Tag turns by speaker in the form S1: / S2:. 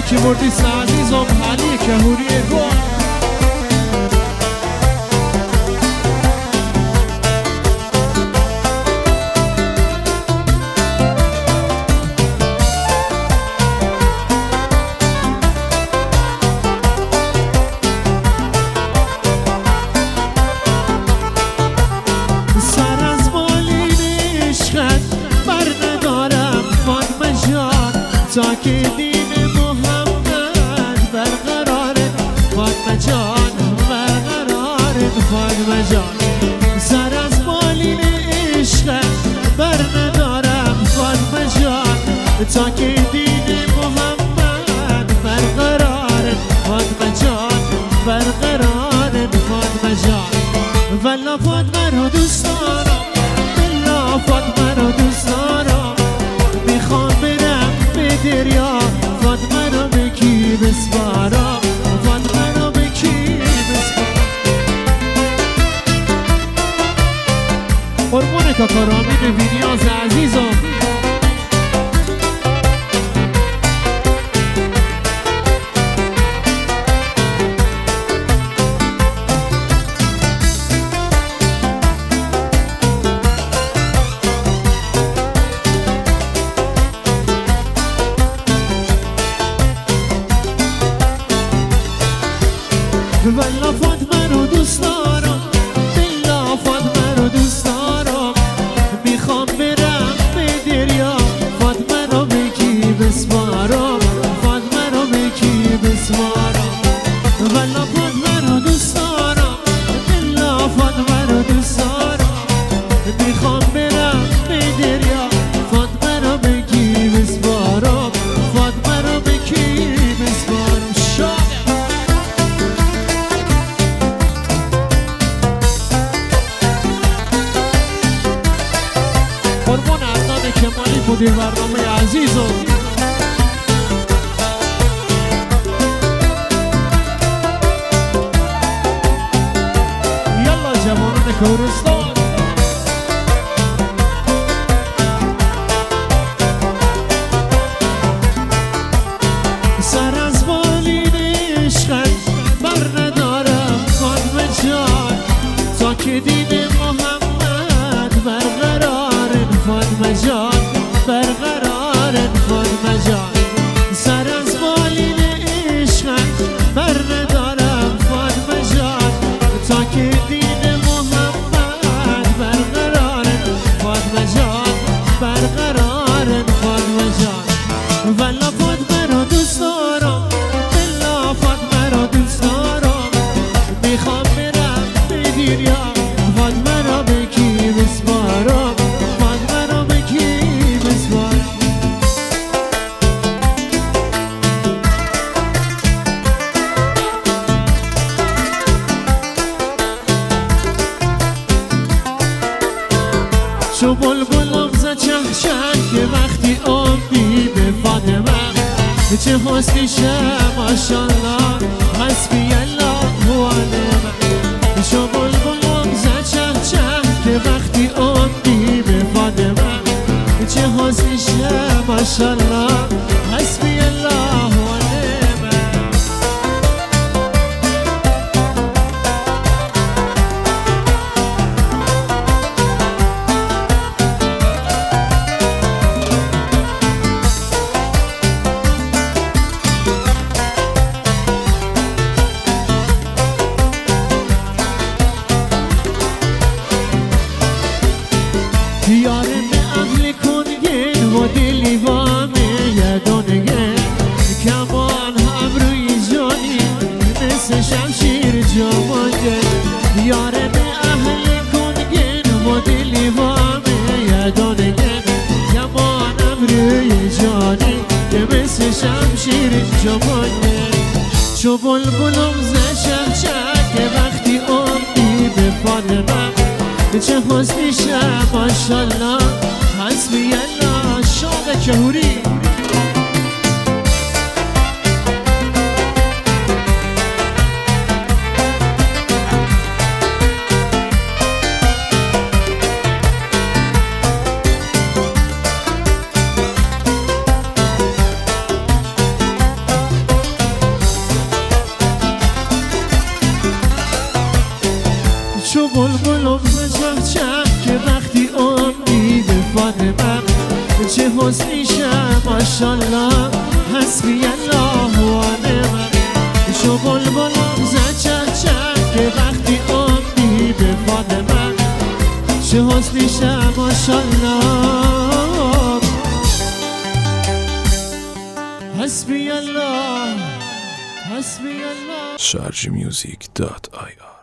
S1: کیبوردیست عزیزم علی کهوری گل تا که دین محمد برقراره فاطمه جان برقراره فاطمه جان سر از بالین عشق بر ندارم فاطمه جان تا که دین محمد برقراره فاطمه جان برقراره فاطمه جان والا فاطمه رو دوست دارم بلا فاطمه رو دوست دارم میخوام برم به دریا فاطمه رو به کی بسپارم فاطمه رو به کی بسپارم قربون کاکارامین ویدیاز عزیزم والا فاطمه رو دوست دارم بلا فاطمه رو دوست دارم میخوام برم به دریا فاطمه رو به کی بسپارم فاطمه رو به کی بسپارم والا فاطمه رو دوست دارم بلا فاطمه رو دوست دارم میخوام برم به دریا فاطمه رو به کی بسپارم فاطمه رو به کی بسپارم قربون عدنان کمالی مدیر برنامه عزیزم یلا جوانان کورستان سر از بالین عشقت بر ندارم فاطمه جان تا که دین محمد برقرار فاطمه جان برقرار فاطمه جان سر از بالین عشقت بر ندارم فاطمه جان تا که دین محمد برقرار فاطمه جان برقرار فاطمه جان والا فاطمه رو دوست دارم بلا فاطمه رو دوست دارم میخوام برم به دریا فاطمه رو به کی بسپارم چو بلبلم ز چهچن که وقتی آمدی به فاطمه چه حسنیشه ماشالله حسبی الله و نعمه چو بلبلم ز چهچن که وقتی آمدی به فاطمه چه حسنیشه ماشالله حسبی الله و نعمه یارم اهل کنگن و دلی وامه یدانگن کمان هم روی جانی مثل شمشیر جوانگن یارم اهل کنگن و دلی وامه یدانگن کمان هم روی جانی مثل شمشیر جوانگن چو بلبلم ز چهچن که وقتی آمدی به فاطمه چه حسنیشه ماشالله حسبی الله شاد کهوری شو بلبلم زچخچخ که وقتی اون دیده فاطمه چه حسنیشه ماشالله حسبی الله و نعم. شو بلبلم زچخچخ که وقتی اون دیده فاطمه چه حسنیشه ماشالله حسبی الله حسبی الله.
S2: sharjmusic.ir